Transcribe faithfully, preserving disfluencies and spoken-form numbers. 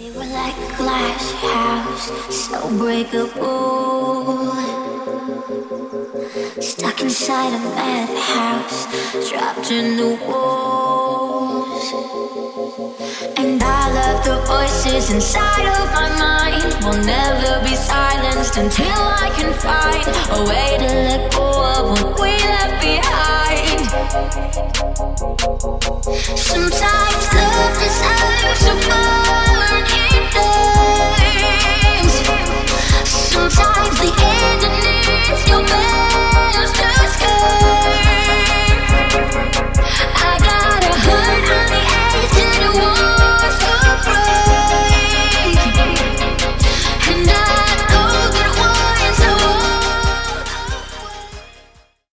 We were like a glass house, so breakable. Stuck inside a madhouse, trapped in the walls. And I love the voices inside of my mind. Will never be silenced until I can find a way to let go of what we left behind. Sometimes